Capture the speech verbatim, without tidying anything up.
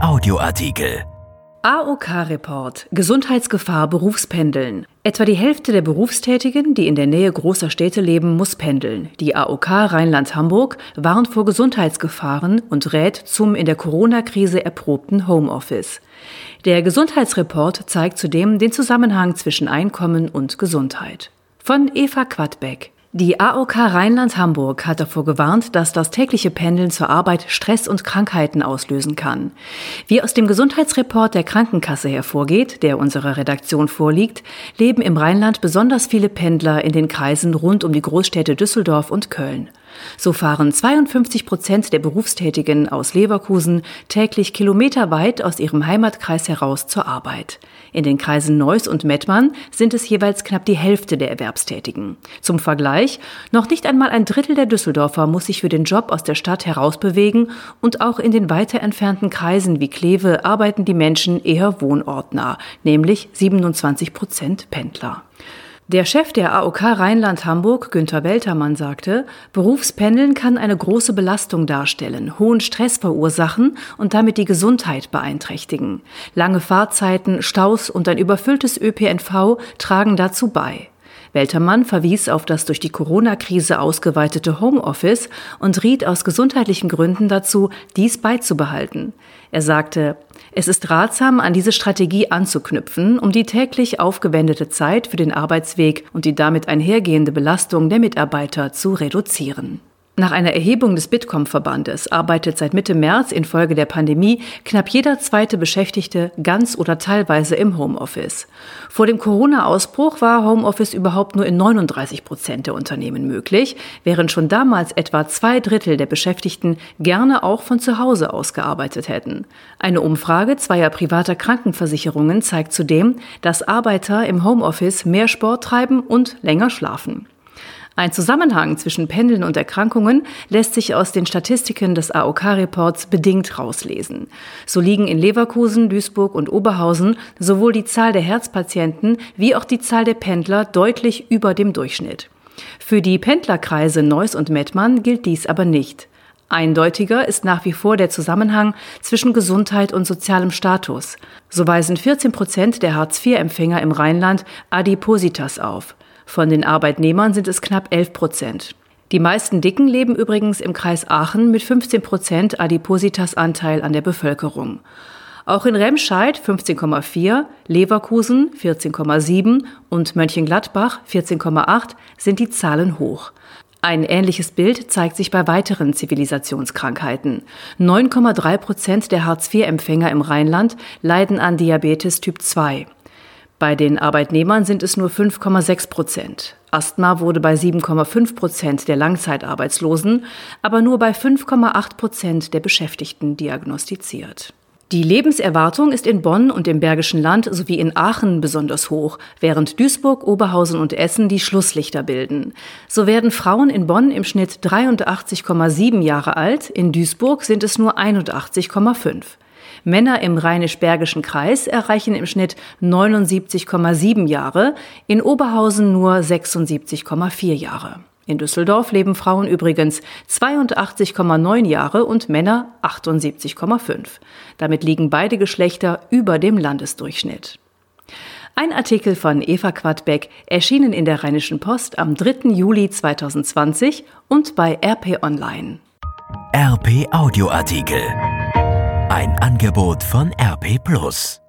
Audioartikel. A O K-Report – Gesundheitsgefahr Berufspendeln. Etwa die Hälfte der Berufstätigen, die in der Nähe großer Städte leben, muss pendeln. Die A O K Rheinland-Hamburg warnt vor Gesundheitsgefahren und rät zum in der Corona-Krise erprobten Homeoffice. Der Gesundheitsreport zeigt zudem den Zusammenhang zwischen Einkommen und Gesundheit. Von Eva Quadbeck. Die A O K Rheinland-Hamburg hat davor gewarnt, dass das tägliche Pendeln zur Arbeit Stress und Krankheiten auslösen kann. Wie aus dem Gesundheitsreport der Krankenkasse hervorgeht, der unserer Redaktion vorliegt, leben im Rheinland besonders viele Pendler in den Kreisen rund um die Großstädte Düsseldorf und Köln. So fahren zweiundfünfzig Prozent der Berufstätigen aus Leverkusen täglich kilometerweit aus ihrem Heimatkreis heraus zur Arbeit. In den Kreisen Neuss und Mettmann sind es jeweils knapp die Hälfte der Erwerbstätigen. Zum Vergleich, noch nicht einmal ein Drittel der Düsseldorfer muss sich für den Job aus der Stadt herausbewegen und auch in den weiter entfernten Kreisen wie Kleve arbeiten die Menschen eher wohnortnah, nämlich siebenundzwanzig Prozent Pendler. Der Chef der A O K Rheinland-Hamburg, Günther Weltermann, sagte, Berufspendeln kann eine große Belastung darstellen, hohen Stress verursachen und damit die Gesundheit beeinträchtigen. Lange Fahrzeiten, Staus und ein überfülltes Ö P N V tragen dazu bei. Weltermann verwies auf das durch die Corona-Krise ausgeweitete Homeoffice und riet aus gesundheitlichen Gründen dazu, dies beizubehalten. Er sagte, es ist ratsam, an diese Strategie anzuknüpfen, um die täglich aufgewendete Zeit für den Arbeitsweg und die damit einhergehende Belastung der Mitarbeiter zu reduzieren. Nach einer Erhebung des Bitkom-Verbandes arbeitet seit Mitte März infolge der Pandemie knapp jeder zweite Beschäftigte ganz oder teilweise im Homeoffice. Vor dem Corona-Ausbruch war Homeoffice überhaupt nur in neununddreißig Prozent der Unternehmen möglich, während schon damals etwa zwei Drittel der Beschäftigten gerne auch von zu Hause aus gearbeitet hätten. Eine Umfrage zweier privater Krankenversicherungen zeigt zudem, dass Arbeiter im Homeoffice mehr Sport treiben und länger schlafen. Ein Zusammenhang zwischen Pendeln und Erkrankungen lässt sich aus den Statistiken des A O K-Reports bedingt rauslesen. So liegen in Leverkusen, Duisburg und Oberhausen sowohl die Zahl der Herzpatienten wie auch die Zahl der Pendler deutlich über dem Durchschnitt. Für die Pendlerkreise Neuss und Mettmann gilt dies aber nicht. Eindeutiger ist nach wie vor der Zusammenhang zwischen Gesundheit und sozialem Status. So weisen vierzehn Prozent der Hartz vier Empfänger im Rheinland Adipositas auf. Von den Arbeitnehmern sind es knapp elf Prozent. Die meisten Dicken leben übrigens im Kreis Aachen mit fünfzehn Prozent Adipositas-Anteil an der Bevölkerung. Auch in Remscheid fünfzehn Komma vier, Leverkusen vierzehn Komma sieben und Mönchengladbach vierzehn Komma acht sind die Zahlen hoch. Ein ähnliches Bild zeigt sich bei weiteren Zivilisationskrankheiten. neun Komma drei Prozent der Hartz vier Empfänger im Rheinland leiden an Diabetes Typ zwei. Bei den Arbeitnehmern sind es nur fünf Komma sechs Prozent. Asthma wurde bei sieben Komma fünf Prozent der Langzeitarbeitslosen, aber nur bei fünf Komma acht Prozent der Beschäftigten diagnostiziert. Die Lebenserwartung ist in Bonn und im Bergischen Land sowie in Aachen besonders hoch, während Duisburg, Oberhausen und Essen die Schlusslichter bilden. So werden Frauen in Bonn im Schnitt dreiundachtzig Komma sieben Jahre alt, in Duisburg sind es nur einundachtzig Komma fünf. Männer im Rheinisch-Bergischen Kreis erreichen im Schnitt neunundsiebzig Komma sieben Jahre, in Oberhausen nur sechsundsiebzig Komma vier Jahre. In Düsseldorf leben Frauen übrigens zweiundachtzig Komma neun Jahre und Männer achtundsiebzig Komma fünf. Damit liegen beide Geschlechter über dem Landesdurchschnitt. Ein Artikel von Eva Quadbeck, erschienen in der Rheinischen Post am dritten Juli zweitausendzwanzig und bei R P Online. R P Audioartikel. Ein Angebot von R P Plus.